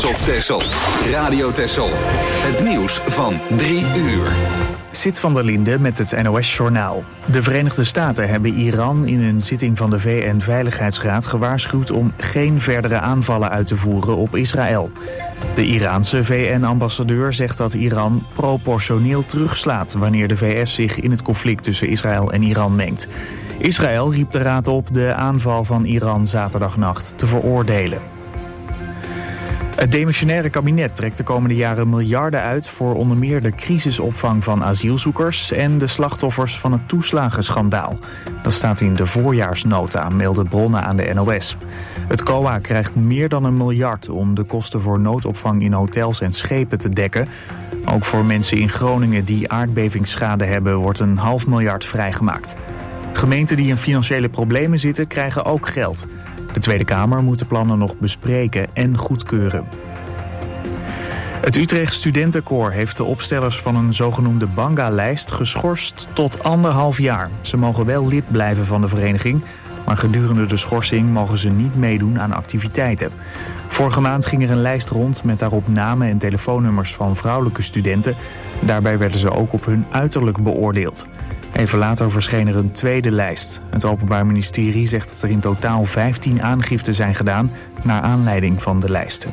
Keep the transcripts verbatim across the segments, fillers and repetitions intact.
trots op Texel. Radio Texel. Het nieuws van drie uur. Sit van der Linde met het N O S-journaal. De Verenigde Staten hebben Iran in een zitting van de V N-veiligheidsraad gewaarschuwd om geen verdere aanvallen uit te voeren op Israël. De Iraanse V N-ambassadeur zegt dat Iran proportioneel terugslaat wanneer de V S zich in het conflict tussen Israël en Iran mengt. Israël riep de raad op de aanval van Iran zaterdagnacht te veroordelen. Het demissionaire kabinet trekt de komende jaren miljarden uit voor onder meer de crisisopvang van asielzoekers en de slachtoffers van het toeslagenschandaal. Dat staat in de voorjaarsnota, melden bronnen aan de N O S. Het C O A krijgt meer dan een miljard om de kosten voor noodopvang in hotels en schepen te dekken. Ook voor mensen in Groningen die aardbevingsschade hebben wordt een half miljard vrijgemaakt. Gemeenten die in financiële problemen zitten krijgen ook geld. De Tweede Kamer moet de plannen nog bespreken en goedkeuren. Het Utrecht Studentenkoor heeft de opstellers van een zogenoemde Banga-lijst geschorst tot anderhalf jaar. Ze mogen wel lid blijven van de vereniging, maar gedurende de schorsing mogen ze niet meedoen aan activiteiten. Vorige maand ging er een lijst rond met daarop namen en telefoonnummers van vrouwelijke studenten. Daarbij werden ze ook op hun uiterlijk beoordeeld. Even later verscheen er een tweede lijst. Het Openbaar Ministerie zegt dat er in totaal vijftien aangiften zijn gedaan naar aanleiding van de lijsten.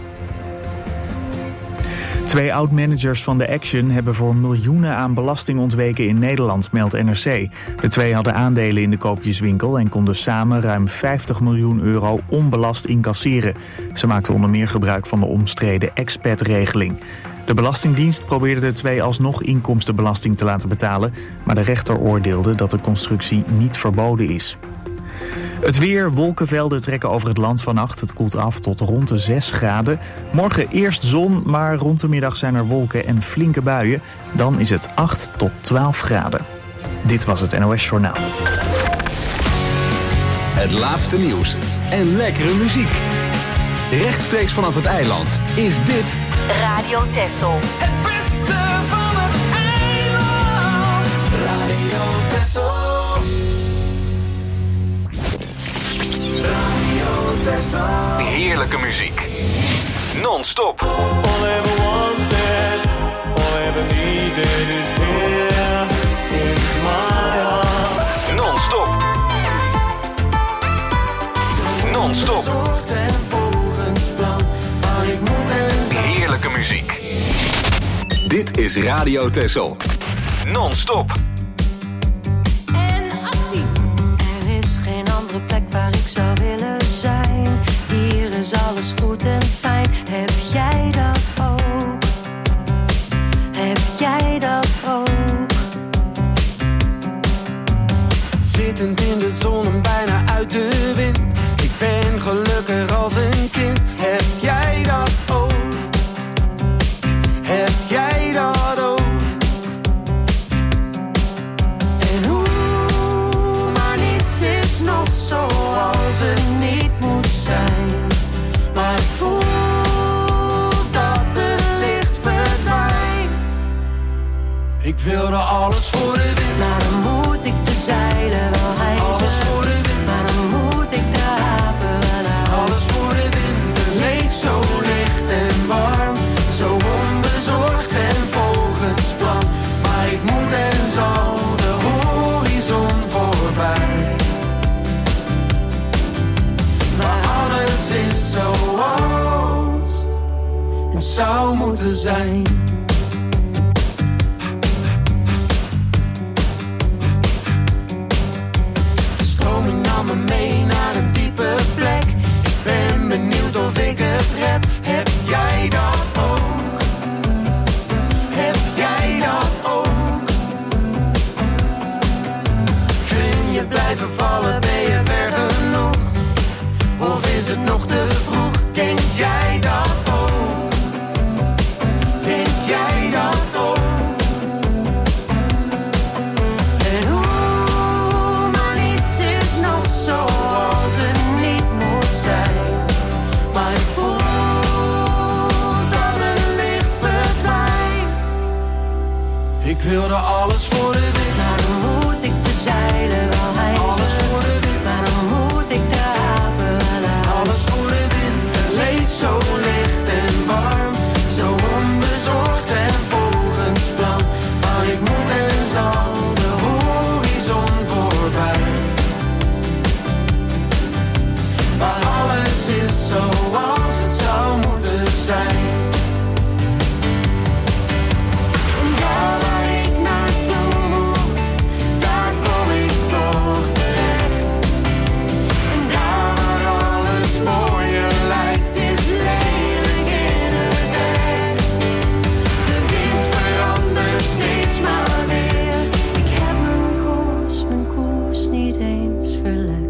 Twee oud-managers van de Action hebben voor miljoenen aan belasting ontweken in Nederland, meldt N R C. De twee hadden aandelen in de koopjeswinkel en konden samen ruim vijftig miljoen euro onbelast incasseren. Ze maakten onder meer gebruik van de omstreden expat-regeling. De Belastingdienst probeerde de twee alsnog inkomstenbelasting te laten betalen, maar de rechter oordeelde dat de constructie niet verboden is. Het weer, wolkenvelden trekken over het land vannacht. Het koelt af tot rond de zes graden. Morgen eerst zon, maar rond de middag zijn er wolken en flinke buien. Dan is het acht tot twaalf graden. Dit was het N O S-journaal. Het laatste nieuws en lekkere muziek. Rechtstreeks vanaf het eiland is dit Radio Texel. Het beste van het eiland. Radio Texel. Radio Texel. heerlijke muziek. Non-stop. All I ever wanted, all I ever needed is here in my heart. Non-stop. Non-stop. Heerlijke muziek. Dit is Radio Texel. Non-stop. En actie. Er is geen andere plek waar ik zou willen zijn. Hier is alles goed en fijn. Heb jij dat ook? Heb jij dat ook? Zittend in de zon en bijna uit de wind. Ik ben gelukkig als een kind. Heb jij dat ook? Heb jij dat ook? En hoe, maar niets is nog zoals het niet moet zijn. Maar ik voel dat het licht verdwijnt. Ik wilde alles voor de wind. Maar dan moet ik de zeilen wel hijsen. Alles voor de wind. Maar dan moet ik de haven wel uit. Alles voor de wind. Het leek zo licht en warm. Zo onbezorgd en volgens plan. Maar ik moet en zal de horizon voorbij. Maar alles is zoals het zou moeten zijn. De stroming nam me mee naar een diepe plek. Ik ben benieuwd of ik het red. Heb jij dat ook? Heb jij dat ook? Kun je blijven vallen, ben je ver genoeg? Of is het nog te vroeg? Denk jij dat ook? Denk jij dat ook? En hoe, maar niets is nog zoals het niet moet zijn. Maar ik voel dat het licht verdwijnt. Ik wilde alles voor de wind. Maar dan moet ik de zeilen wel hijsen. Alles voor de wind. Maar dan moet ik de haven wel uit. Alles voor de wind. Het leek zo licht en warm. Zo onbezorgd en volgens plan. Maar ik moet en zal de horizon voorbij. Maar alles is zoals het zou moeten zijn. En daar waar ik naartoe moet, daar kom ik toch terecht. En daar waar alles mooier lijkt, is lelijk in het echt. De wind verandert steeds maar weer. Ik heb mijn koers, mijn koers niet eens verlegd.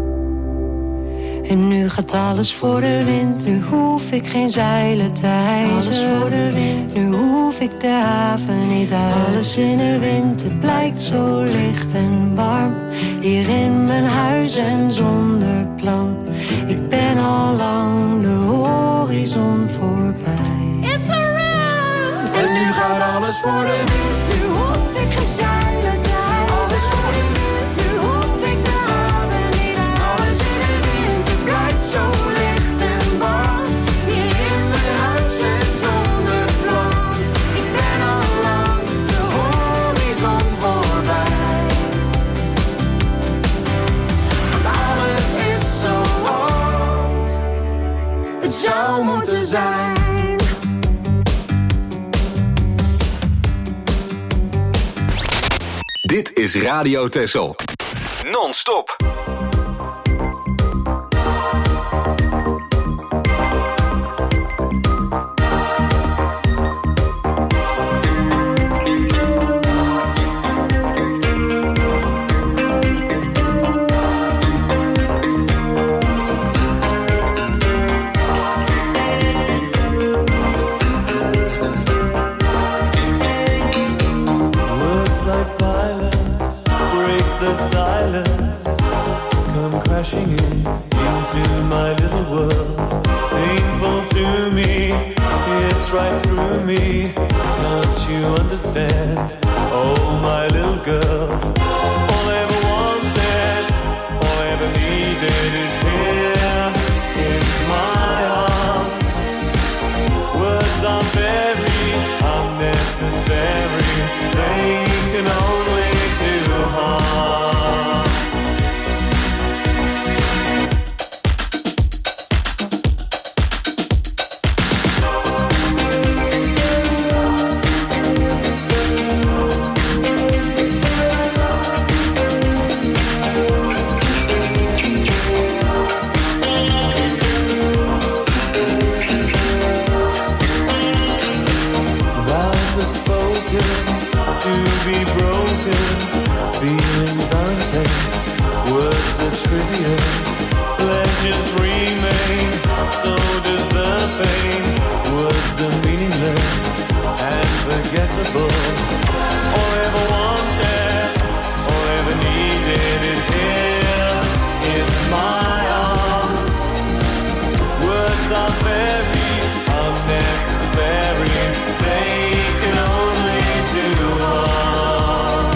En nu gaat alles voor de wind, nu hoef ik geen zeilen te hijsen. Alles voor de wind, nu hoef ik de haven niet uit. Alles in de wind, het blijkt zo licht en warm. Hier in mijn huis en zonder plan. Ik ben al lang de horizon voorbij. It's a run! En nu gaat alles voor de wind, nu hoef ik geen zeilen te hijsen. Alles voor de wind, nu hoef ik de haven niet uit. Alles in de wind, het blijkt zo licht en warm. Hier in mijn huis en zonder plan. Ik ben al lang de horizon voorbij. Want alles is zoals het zou moeten zijn. Dit is Radio Texel. Non-stop. Words like violence break the silence, come crashing in into my little world. Painful to me, it's right through me. Can't you understand? Oh, my little girl. All I ever wanted, all I ever needed is here in my arms. Words are very unnecessary. They can only do harm. Vows are spoken to be broken. Feelings are intense, words are trivial. Pleasures remain, so does the pain. Words are meaningless and forgettable. All I ever wanted, all I ever needed is here in my arms. Words are very unnecessary. They can only do harm.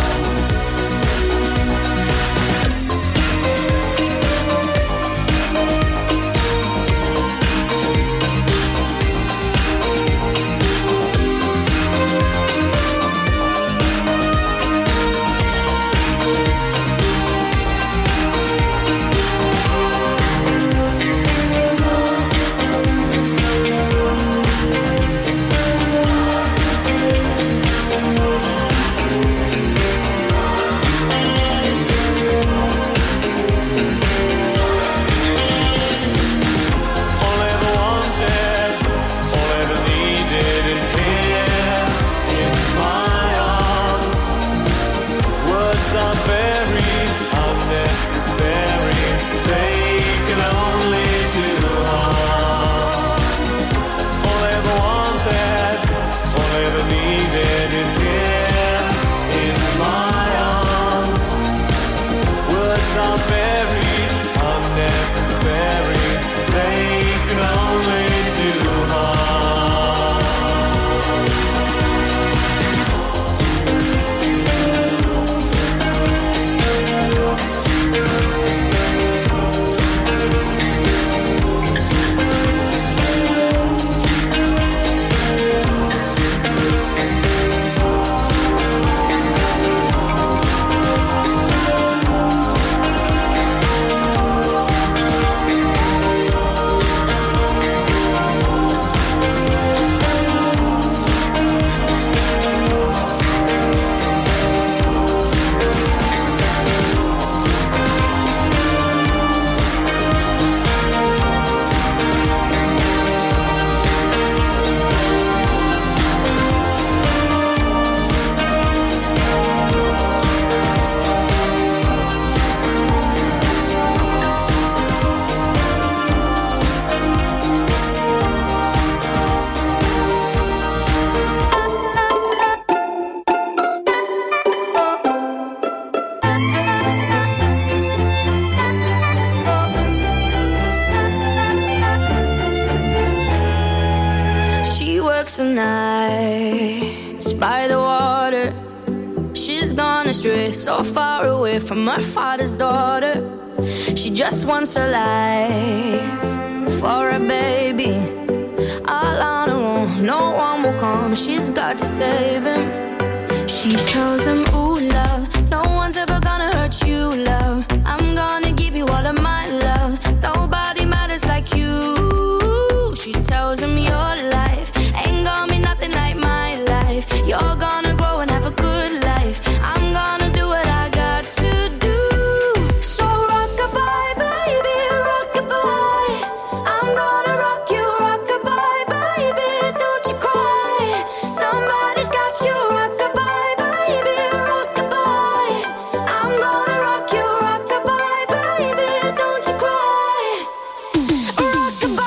some nights by the water. She's gone astray, so far away from her father's daughter. She just wants a life for a baby. All on her own, no one will come. She's got to save him. She tells him, ooh, love, no one's ever gonna hurt you, love. I'm gonna give you all of my love. Nobody matters like you. She tells him your life ain't gonna be nothing like my life. You're gonna grow and have a good life. I'm gonna do what I got to do. So rock-a-bye, baby, rock-a-bye. I'm gonna rock you, rock-a-bye, baby, don't you cry. Somebody's got you, rock-a-bye, baby, rock-a-bye. I'm gonna rock you, rock-a-bye, baby, don't you cry. Rock-a-bye.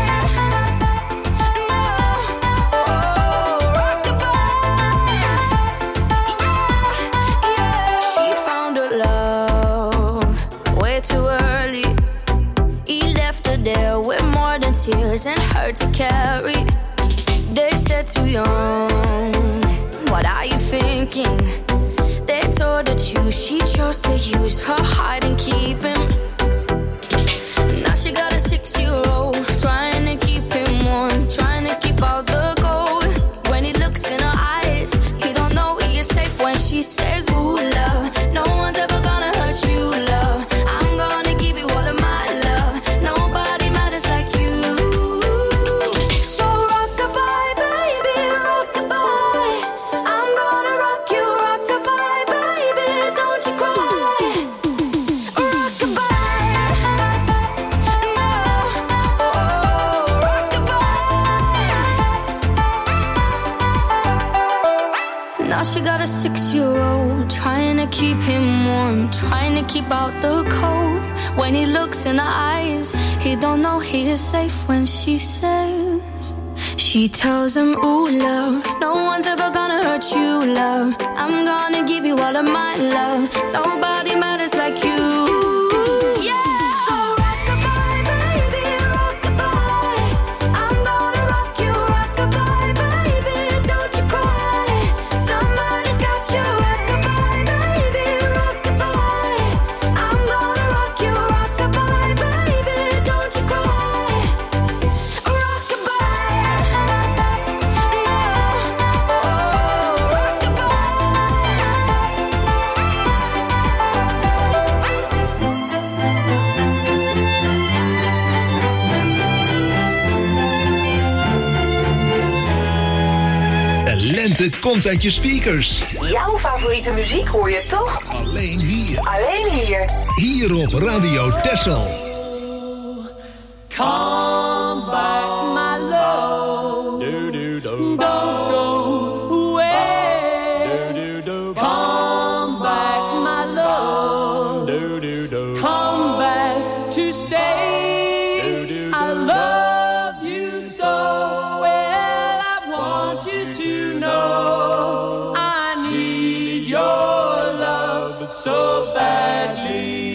Tears and hurt to carry. They said too young, what are you thinking? They told her to, she chose to use her heart and keep him. Now she got a six-year-old, trying to keep him warm, trying to keep out the cold. When he looks in her eyes, he don't know he is safe when she says, ooh, love, no one's ever gonna hurt you, love. I'm gonna give you all of my love. Nobody matters like you. She got a six-year-old, trying to keep him warm, trying to keep out the cold. When he looks in her eyes, he don't know he is safe when she says. She tells him, ooh, love, no one's ever gonna hurt you, love. I'm gonna give you all of my love. Nobody matters like you. Lente komt uit je speakers. Jouw favoriete muziek hoor je toch? Alleen hier. Alleen hier. Hier op Radio Texel. Come back, my love. Do, do, do. Don't go away. Do, do, do. Come back, my love. Do, do, do. Come back to stay. Do, do, do. I love you so well. I want you to know I need your love so badly.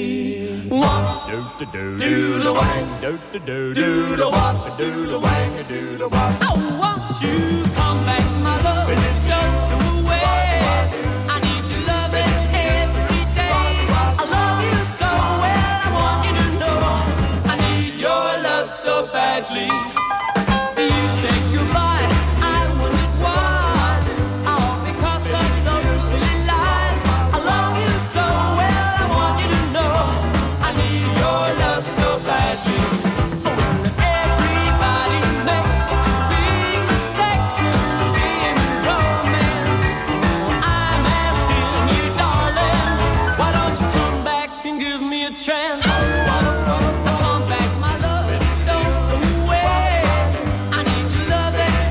Do do do the wang, do do do do the wop, do the wang, do the wop. I want you come back, my love, don't go away. I need your loving every day. I love you so well, I want you to know I need your love so badly. You said goodbye, I wondered why. All because of those silly lies. I love you so well, I want you to know I need your love so badly. Oh, well, everybody makes big mistakes in this game of romance. I'm asking you, darling, why don't you come back and give me a chance? Come back, my love, don't go away. I need your love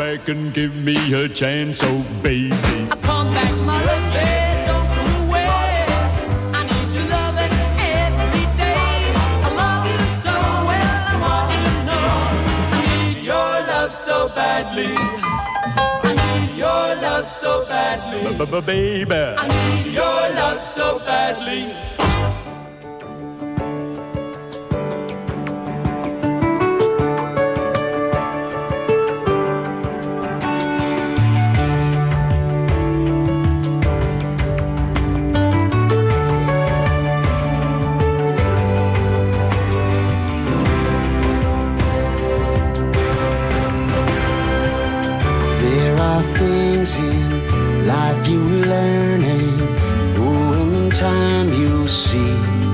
back and give me a chance, oh baby. I come back, my baby, don't go away. I need your loving every day. I love you so well, I want you to know. I need your love so badly. I need your love so badly. Baby, I need your love so badly. Things in life you learn, and oh, in time you'll see.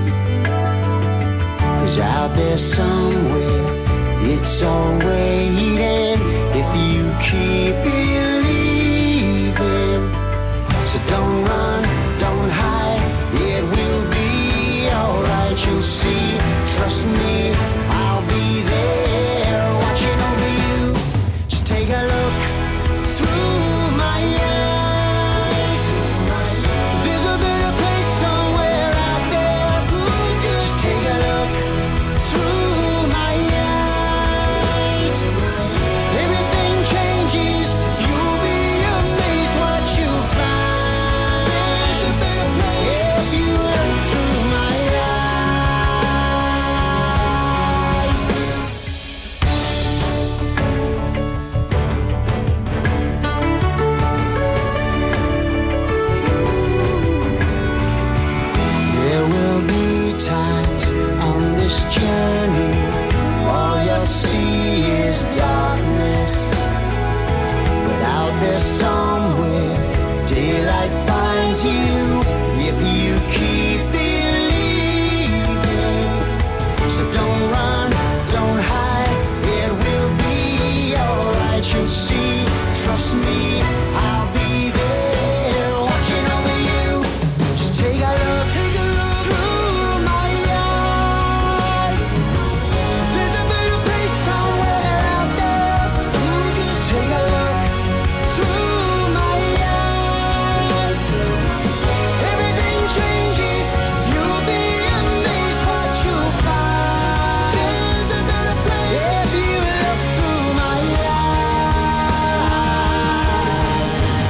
'Cause out there somewhere it's all waiting if you keep believing. So don't run, don't hide, it will be alright, you'll see. Trust me, I'll be there watching over you. Just take a look through my eyes. There's a better place somewhere out there. Just take a look through my eyes. Everything changes, you'll be amazed what you'll find. There's a better place if you look through my eyes. There will be times on this journey all you'll see is darkness. But out there somewhere daylight finds you if you keep believing. So don't run, don't hide, it will be alright, you'll see. Trust me, I'll be there watching over you. Just take a look, take a look through my eyes. There's a better place somewhere out there. Just take a look through my eyes. Everything changes, you'll be amazed what you'll find. There's a better place if you look through my eyes.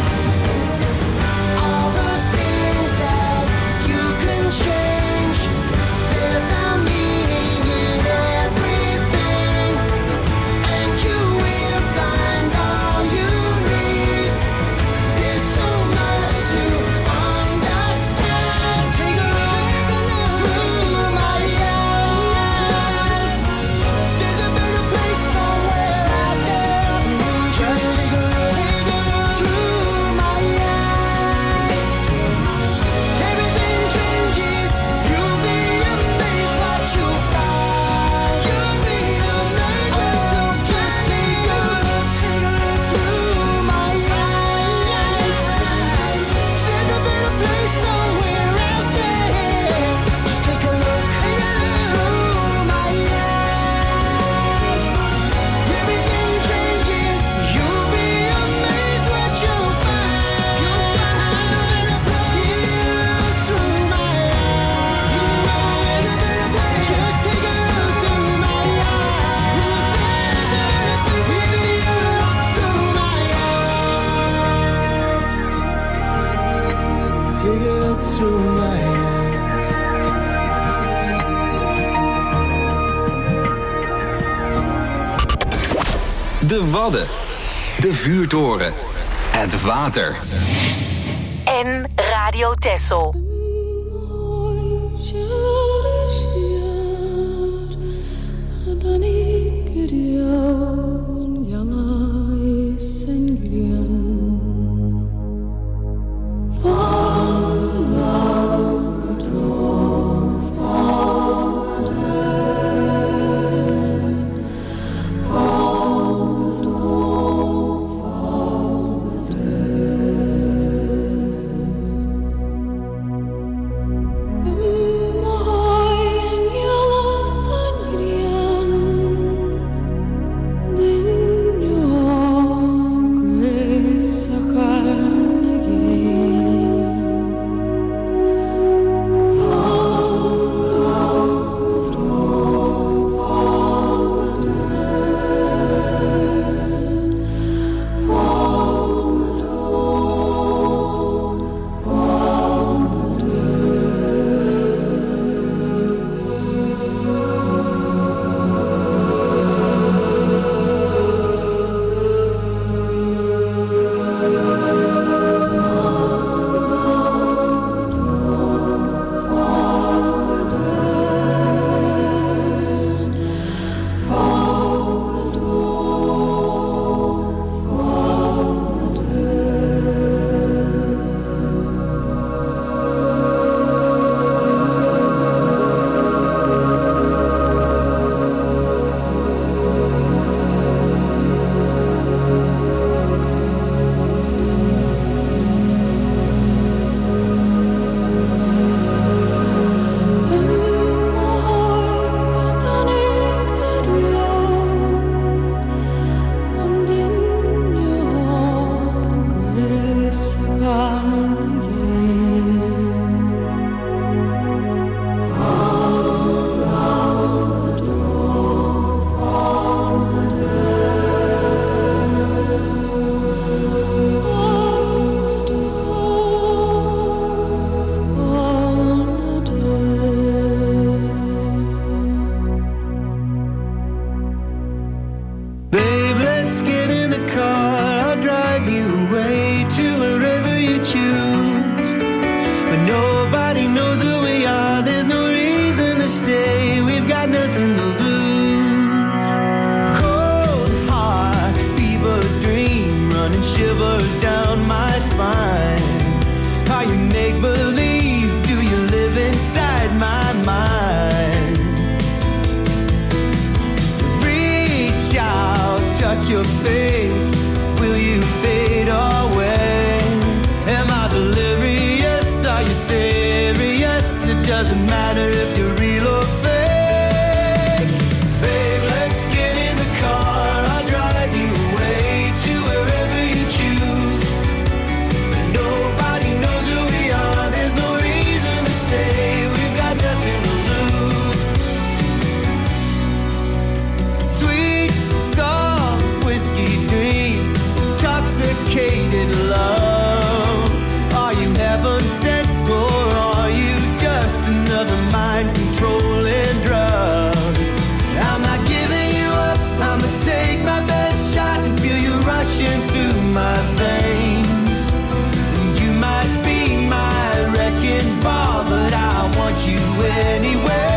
All the things that you can change, there's a meaning in everything, and you will find all you need. There's so much to understand. Take a look through my eyes. There's a better place somewhere out there. Just take a look through my eyes. Everything changes, you'll be amazed what you'll find. You'll be amazed what you'll just take a look, take a look through my eyes. There's a better place somewhere out there. Just take a look, take a look through my eyes. Everything changes, you'll be amazed what you'll find. You'll find a better place. Look through my eyes. There's a better place. Just take a look through my eyes. If you look through my eyes. Take a look through my eyes. De Wadden. De vuurtoren. Het water. En Radio Texel. your face, will you fade away? Am I delirious? Are you serious? It doesn't matter if you're real or fake. Babe, let's get in the car. I'll drive you away to wherever you choose. But nobody knows who we are. There's no reason to stay. We've got nothing to lose. Sweet, soft, whiskey dream, intoxicated love. Are you heaven sent or are you just another mind controlling drug? I'm not giving you up, I'ma take my best shot and feel you rushing through my veins. You might be my wrecking ball, but I want you anyway.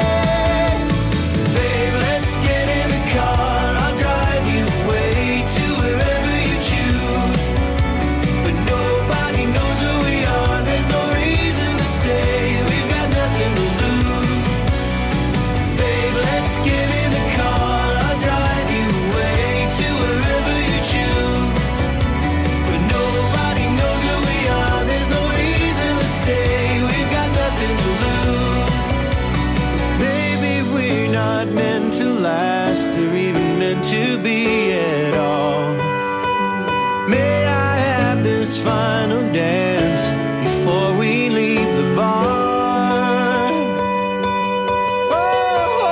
Babe, let's get in the car, I'll drive you away to wherever you choose. But nobody knows who we are, there's no reason to stay. We've got nothing to lose. Babe, let's get in the car, I'll drive you away to wherever you choose. But nobody knows who we are, there's no reason to stay. We've got nothing to lose. Maybe we're not meant to last or even meant to be at all. May I have this final dance before we leave the bar? Oh, oh,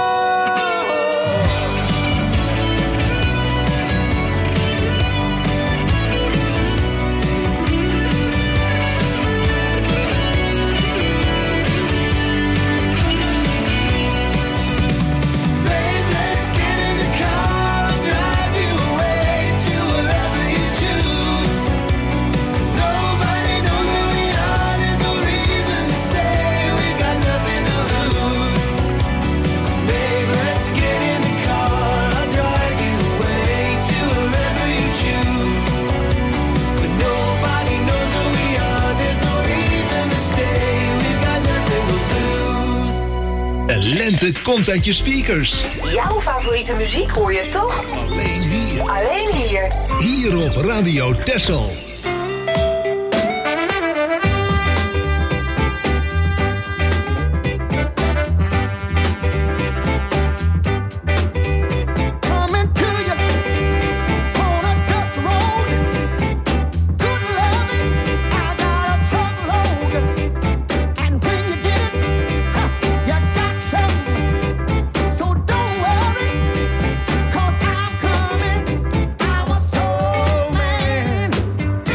Babe, let's get in the car, I'll drive you away to wherever you choose. Nobody knows who we are, there's no reason to stay. We've got nothing to lose. Babe, let's get in the car, I'll drive you away to wherever you choose. But nobody knows who we are, there's no reason to stay. We've got nothing to lose. De lente komt uit je speakers. Jouw favoriete muziek hoor je toch? Alleen hier. Alleen hier. Hier op Radio Texel. Coming to you on a dust road. Good loving, I got a truckload. And when you get it, huh, you got something. So don't worry, 'cause I'm coming. I'm a soul man.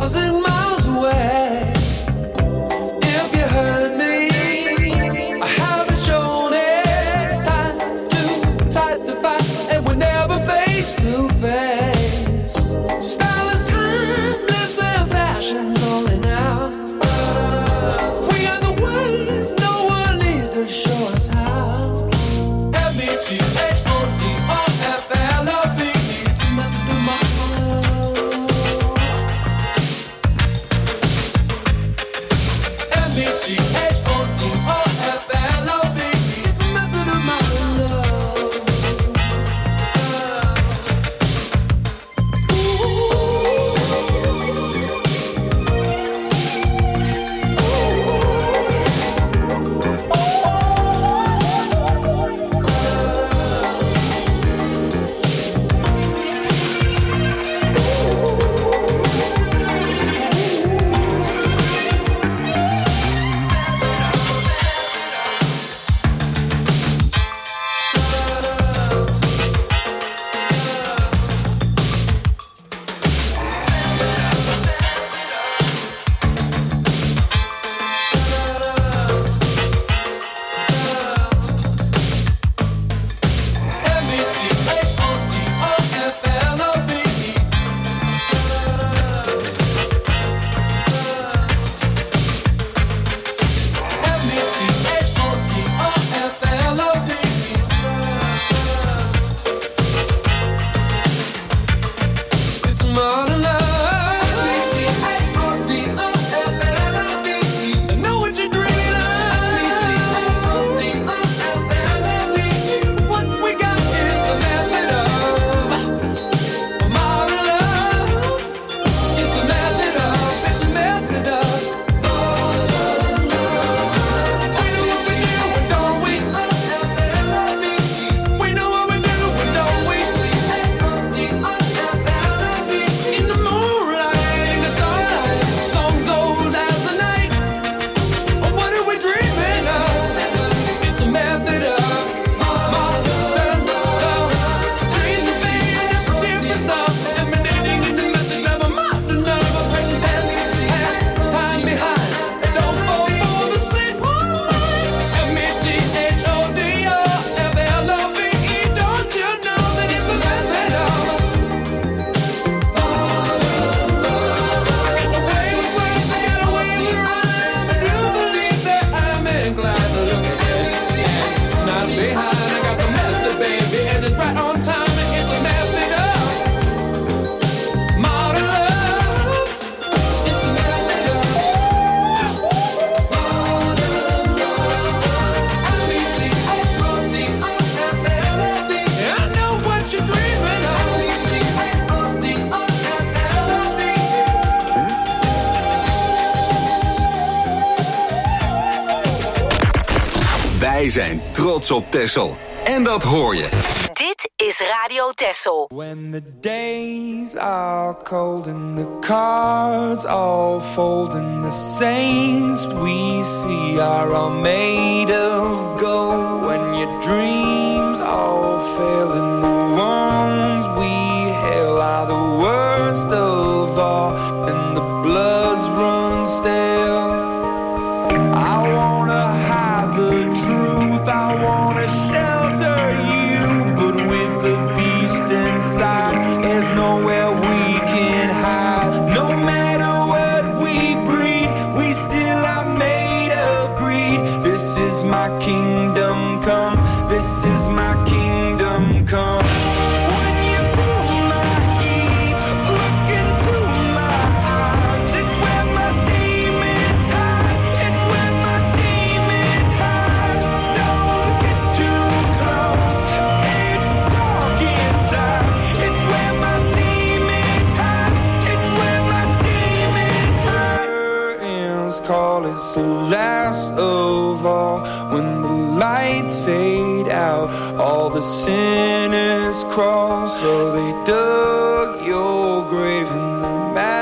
thousand miles away. If you heard me, I haven't shown it. Time too tight to fight, and we're never face to face. Style is timeless and fashion's only now. We are the ones, no one needs to show us how. M E T H O D O F L O V E, it's a method of my love. M E T H O D O F L O V E, it's a method of my love. Wij zijn trots op Texel. En dat hoor je. Dit is Radio Texel. When the days are cold and the cards all fold and the saints we see are all made of gold. When your dreams all fail and the ones we hail are the worst of all and the bloods run stale. I wanna hide the truth, I wanna shelter you, but with the beast inside, there's nowhere we can hide. No matter what we breed, we still are made of greed. This is my kingdom come, this is my kingdom come. When you pull my key, look into my eyes, it's where my demons hide, it's where my demons hide. Don't get too close, it's dark inside, it's where my demons hide, it's where my demons hide. Curtains call, it's the last of all. When the lights fade out, all the sinners crawl. So they dug your grave and the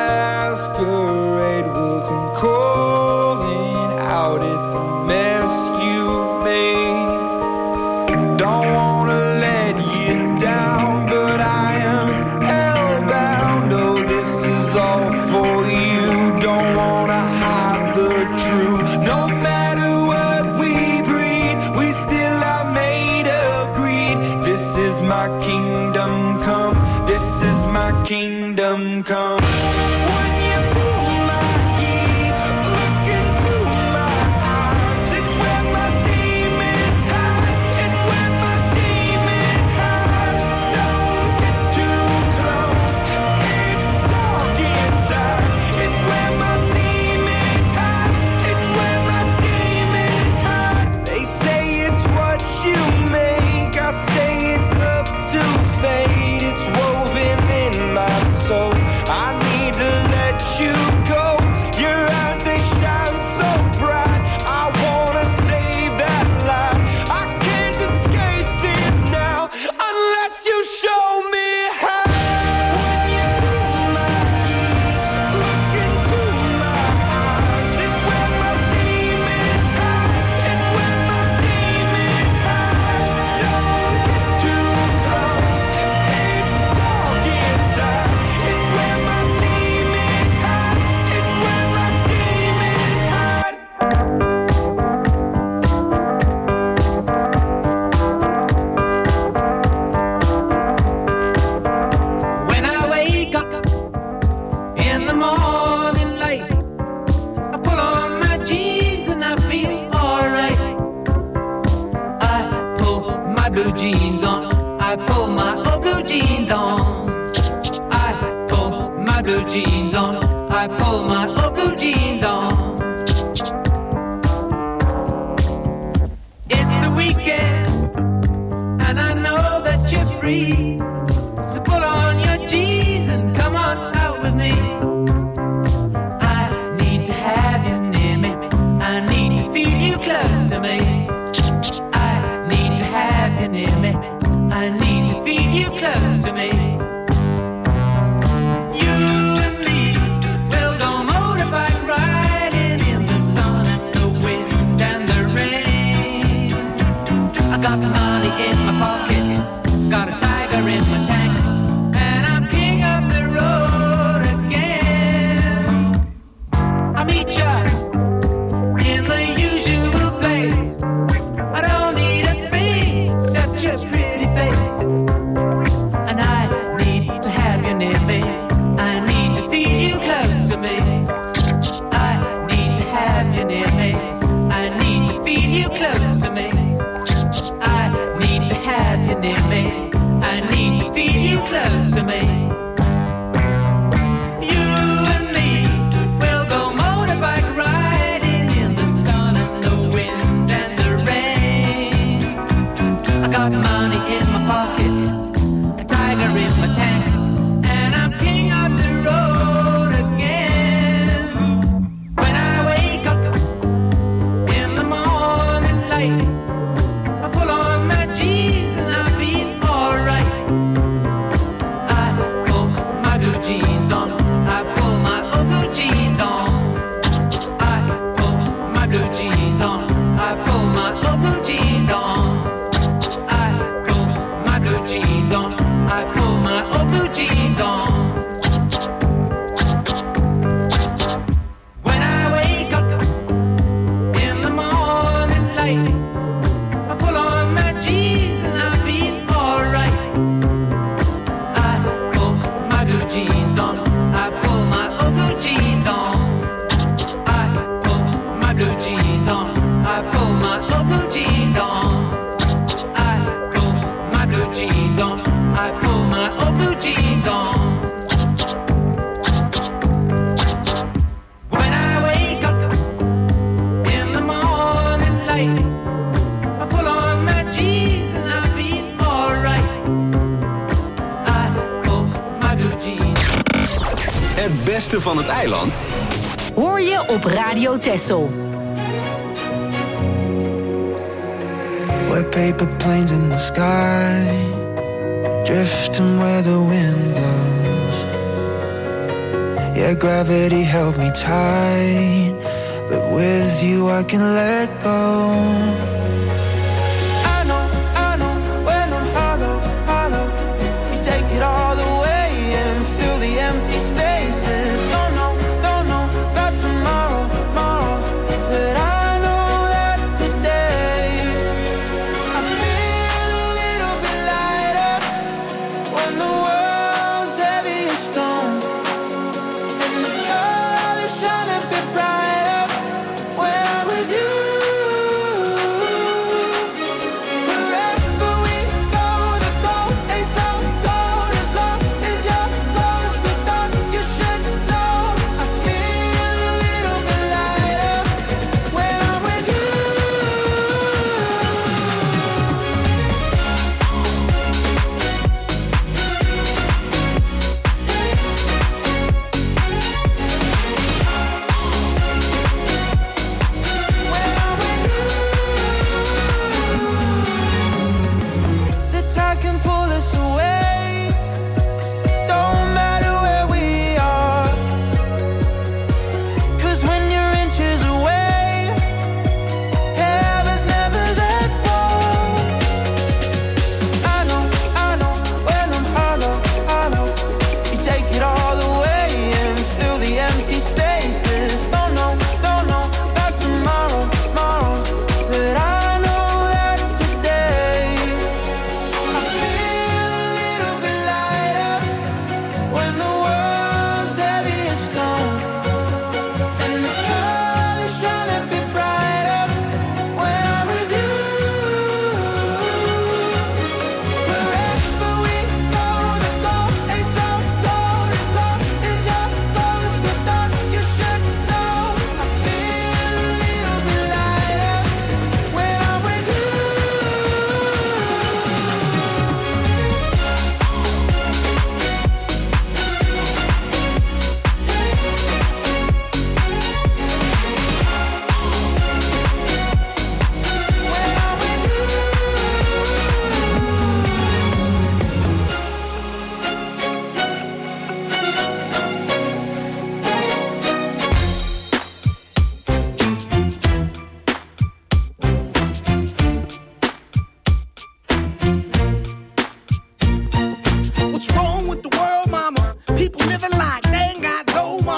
masquerade will come calling out at the mess you've made. Don't wanna let you down, but I am hellbound. Oh, this is all for you. come, come. When you pull my heat, look into my eyes. It's where my demons hide. It's where my demons hide. Don't get too close. It's dark inside. It's where my demons hide. It's where my demons hide. They say it's what you make. I say it's up to fate. It's woven in my soul. I need to let you go. Your eyes, they shine so bright. I wanna save that light. I can't escape this now unless you show me how. When you pull my heat, look into my eyes. It's where my demons hide. It's where my demons hide. Don't get too close. It's dark inside. It's where my demons hide. It's where my demons hide. When I wake up in the morning light, I pull on my jeans and I feel alright. I pull my blue jeans on. I pull my old blue jeans on. I pull my blue jeans on. I pull my old blue jeans on. It's the weekend and I know that you're free. So pull on your jeans and come on out with me. I need to have you near me. I need to feel you close to me. I need to have you near me. I need to feel you close to me. You and me will go motorbike riding in the sun and the wind and the rain. I got money in my pocket, got a tiger in my tank, and I'm king of the road again. I meet ya in the usual place. I don't need a thing except your pretty face. And I need to have you near me. I need to feel you close to me. I need to have you near me. I need to feel you close to me. I need to have you near me. I need to feel you close to me. You and me will go motorbike riding in the sun and the wind and the rain. I got money in my pocket, a tiger in my tank, and I'm king of the road again. When I wake up in the morning light, I pull on my jeans and I feel alright. I pull my blue jeans on. I pull my old blue jeans on. I pull my blue jeans on. I pull my old blue jeans on. I pull my blue jeans on. I pull my old blue jeans on. When I wake up in the morning light, I pull on my jeans and I feel alright. I pull my blue jeans on. I pull my old blue jeans on. I pull my blue jeans on. I pull my old blue jeans on. I pull my blue jeans on. I pull my old blue jeans on. When I wake up in the morning light, I pull on my jeans and I feel alright. I pull my blue jeans. Het beste van het eiland Hoor je op Radio Texel. We're paper planes in the sky, drifting where the wind blows. Yeah, gravity held me tight, but with you I can let go. I know, I know, when I'm hollow, hollow, you take it all away and fill the empty spaces. Don't know, don't know about tomorrow, tomorrow, but I know that today I feel a little bit lighter when the world's heavy as stone.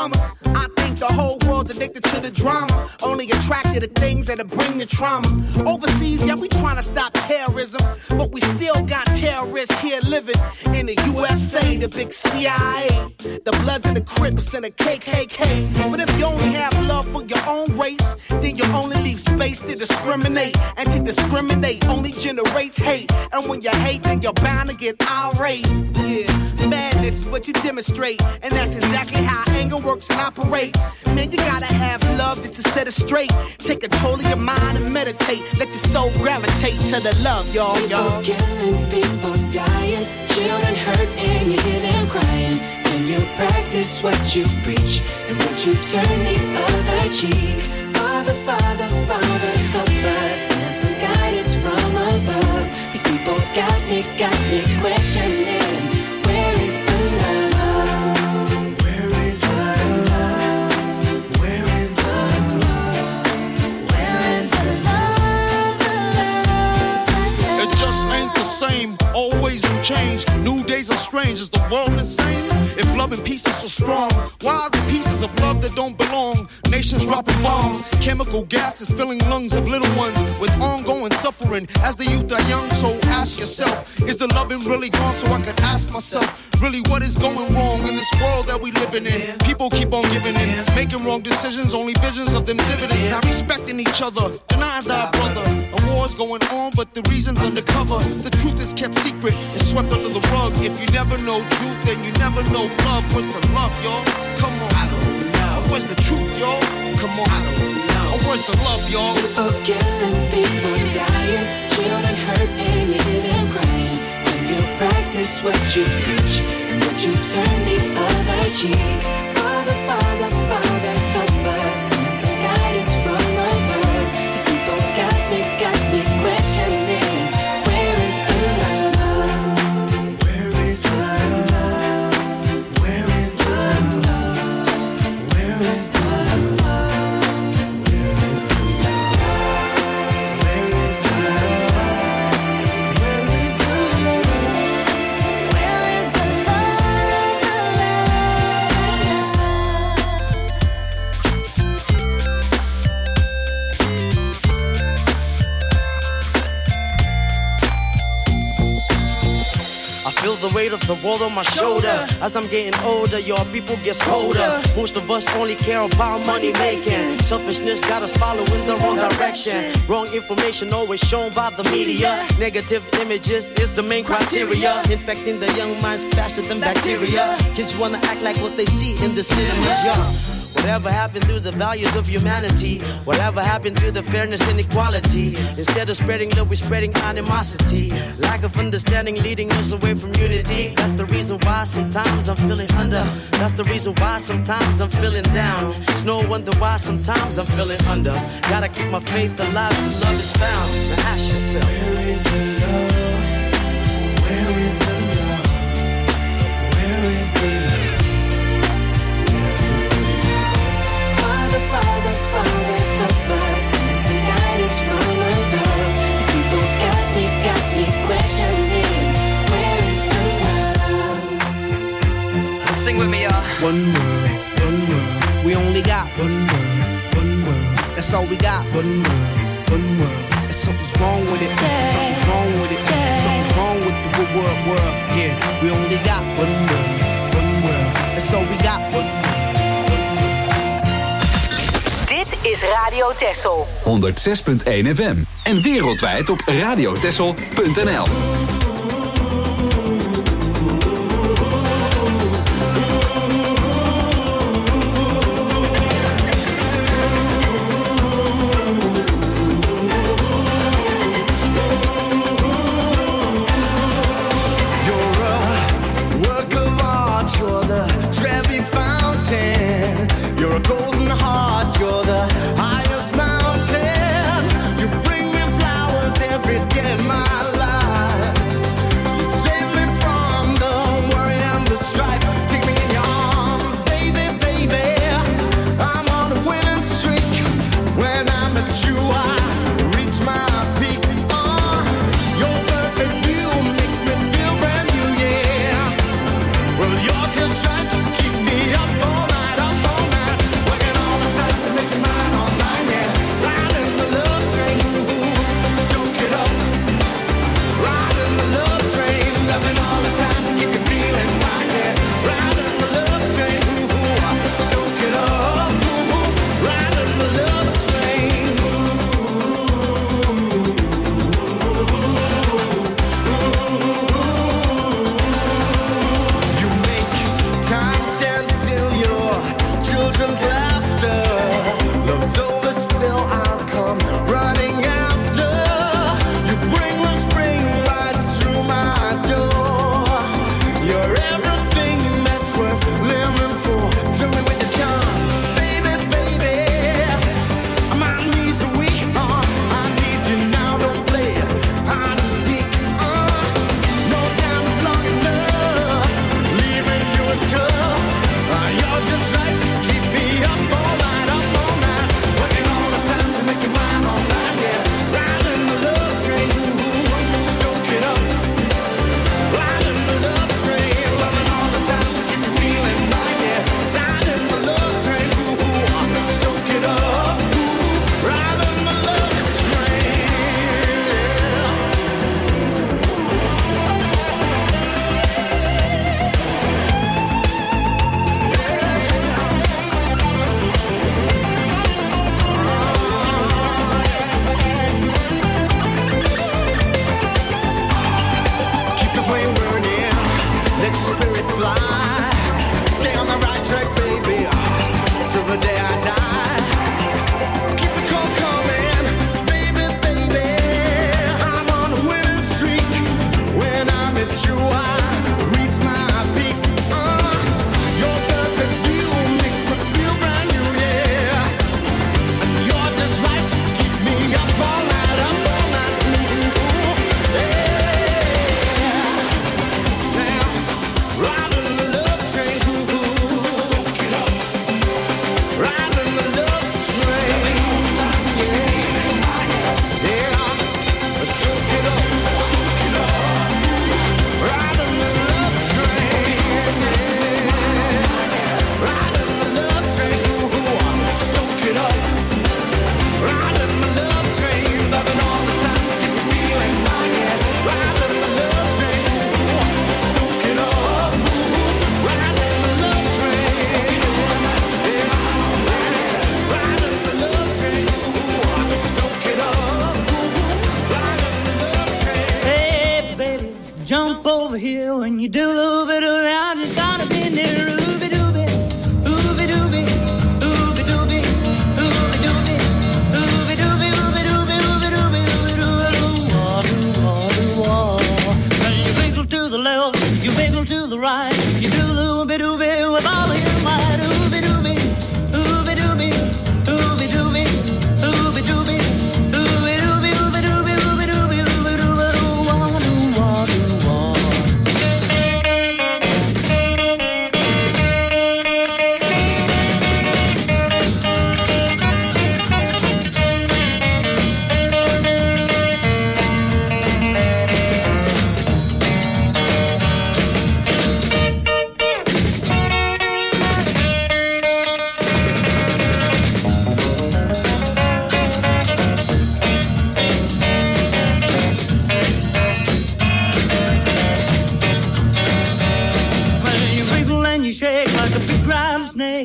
mamas. I think the whole world's addicted to the drama, only attracted to things that'll bring the trauma. Overseas, yeah, we trying to stop terrorism, but we still got terrorists here living in the U S A, the big C I A, the Bloods and the Crips and the K K K. But if you only have love for your own race, then you only leave space to discriminate, and to discriminate only generates hate. And when you hate, then you're bound to get irate. Yeah, madness is what you demonstrate, and that's exactly how anger works and operates. Man, you gotta have love just to set it straight. Take control of your mind and meditate. Let your soul gravitate to the love, y'all, y'all. People killing, people dying, children hurt and you hear them crying. When you practice what you preach, and would you turn the other cheek? Father, Father, Father, help us, send some guidance from above. These people got me, got me questioning, where is the love? Where is the love? Where is the love? Where is the love, the love, the love? It just ain't the same, always new change. New days are strange, is the world insane? If love and peace is so strong, why are the pieces of love that don't belong? Nations dropping bombs, chemical gases filling lungs of little ones with ongoing suffering as the youth are young. So ask yourself, is the loving really gone? So I could ask myself, really what is going wrong in this world that we living in? People keep on giving in, making wrong decisions, only visions of them dividends. Not respecting each other, denying thy brother. A war's going on, but the reason's undercover. The truth is kept secret, it's swept under the rug. If you never know truth, then you never know love. Where's the love, y'all? Come on, I don't know. Where's the truth, y'all? Come on, I don't know. Oh, where's the love, y'all? People killing, people dying, children hurt and you hear them crying. When you practice what you preach, and would you turn the other cheek? Father, Father, Father, help us, send some guidance from above. These people got me, got me questioning, where is the love? Where is the love? Where is the love? Where is the love? Feel the weight of the world on my shoulder. As I'm getting older, your people get colder. Most of us only care about money making. Selfishness got us following the wrong direction. Wrong information always shown by the media. Negative images is the main criteria. Infecting the young minds faster than bacteria. Kids wanna act like what they see in the cinemas, yeah. Whatever happened to the values of humanity? Whatever happened to the fairness and equality? Instead of spreading love, we're spreading animosity. Lack of understanding leading us away from unity. That's the reason why sometimes I'm feeling under. That's the reason why sometimes I'm feeling down. It's no wonder why sometimes I'm feeling under. Gotta keep my faith alive till love is found. Now ask yourself, where is the love? Where is the love? Where is the love? Father, Father, help us, send some guidance from above. These people got me, got me questioning, where is the love? Sing with me, y'all. One world, one world. We only got one world, one world. That's all we got. One world, one world. And something's wrong with it. Yeah. Something's wrong with it. Yeah. Something's wrong with the good world, world. Yeah, we only got one world, one world. That's all we got. One world. Is Radio Texel. honderd zes punt één F M. En wereldwijd op radiotexel punt n l. Every day of my life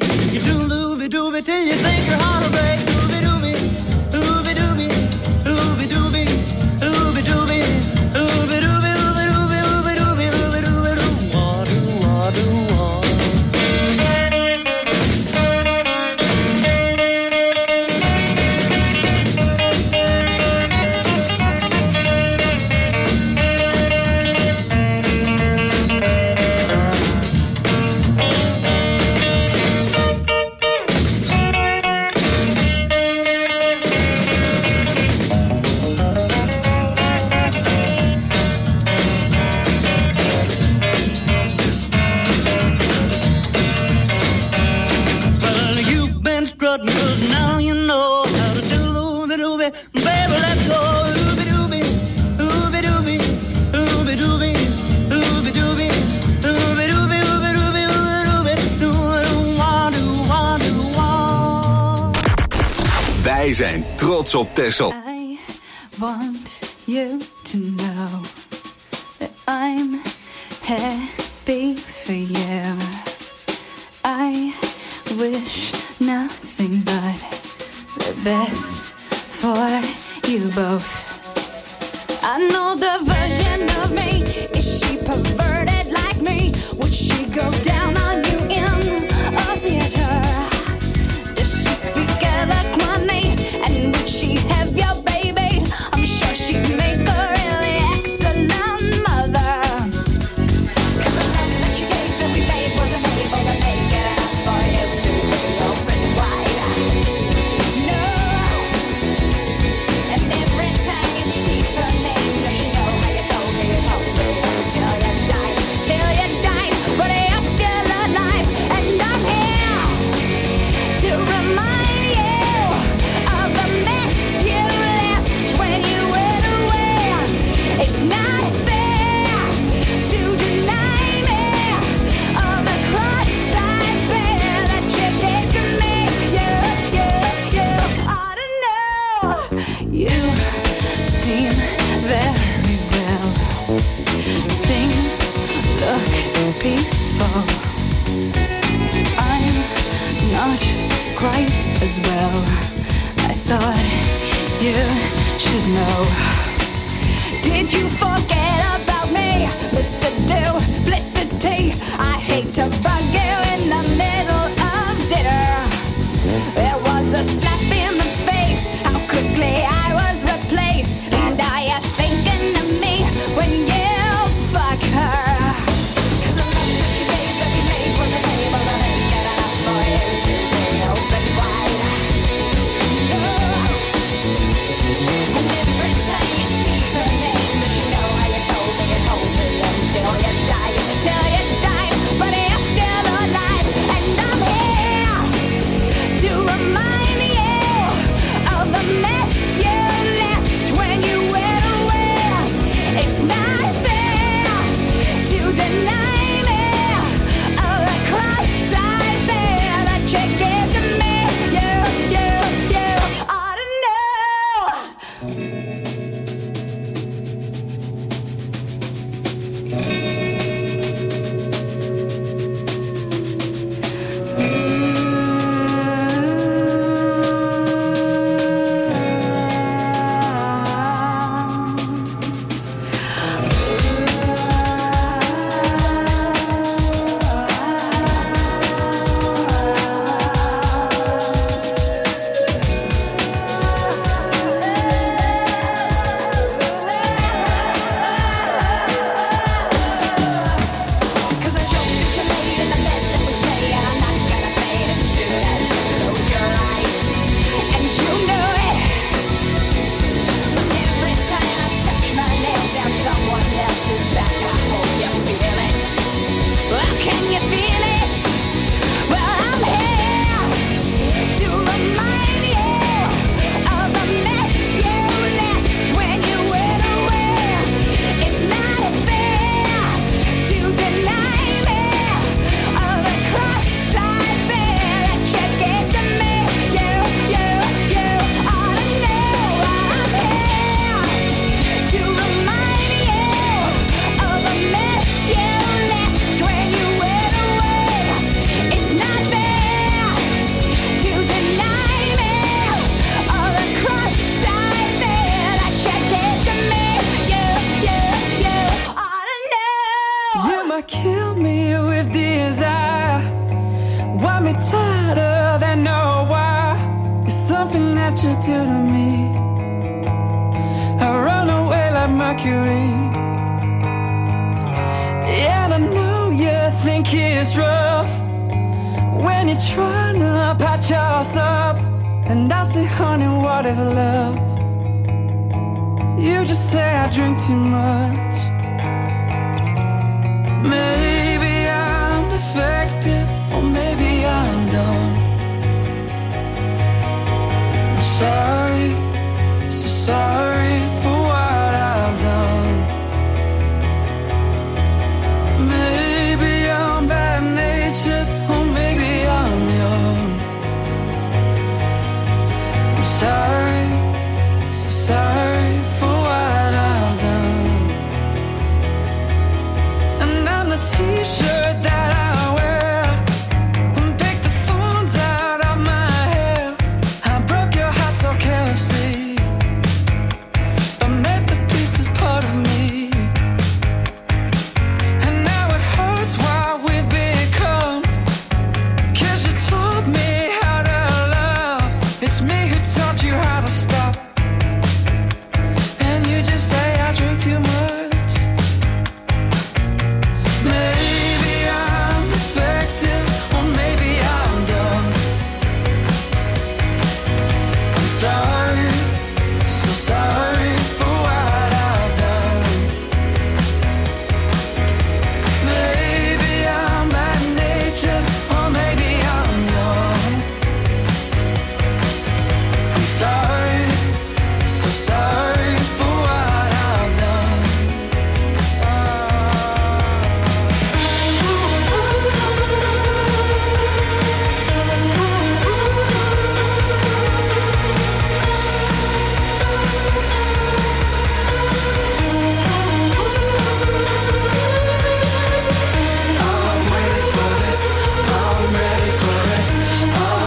You do doobie doobie till you think your heart will break. Doobie doobie, doobie doobie, doobie doobie, doobie doobie, doobie doobie, doobie doobie, doobie doobie, doobie doobie, wah doo wah doo wah. Well, you've been strutting 'cause now you know how to do doobie doobie. Baby, let's go. Doobie doobie, doobie doobie, doobie doobie, doobie doobie, doobie doobie, doobie doobie, doobie doobie, doobie wah doo wah doo wah. Wij zijn trots op Texel. I want you to know that I'm happy for you. I wish nothing but the best for you both. I know the version of me. Is she perverted like me? Would she go down on you in a theater? Does she speak eloquently? And would she have your baby? I'm sure she'd make a really excellent mother. 'Cause the love that you gave every day wasn't able to make it enough for you to be open wide. No. And every time you speak her name, does she know how you told me you told me until you died, till you died, but you're still alive, and I'm here to remind you of the mess you left when you went away. It's not fair to deny me of the cross I bear that you did to me. You, you, you ought to know. You seem very well. Things look peaceful. I'm not quite as well. I thought you should know. Did you forget about me, Mister Duplicity? I hate to bug you in the middle of dinner. There was a slap in the face, how quickly I was replaced. And are you thinking of me when you fuck her? 'Cause the love that you gave every maid wasn't able to make it enough for you to be open wide. No. And every time you speak her name, does she know how you told me you told me until you died, till you died, but you're still alive. what you do to me. I run away like Mercury. Yeah, I know you think it's rough when you're trying to patch us up. And I say, honey, what is love? You just say I drink too much. Maybe I'm defective.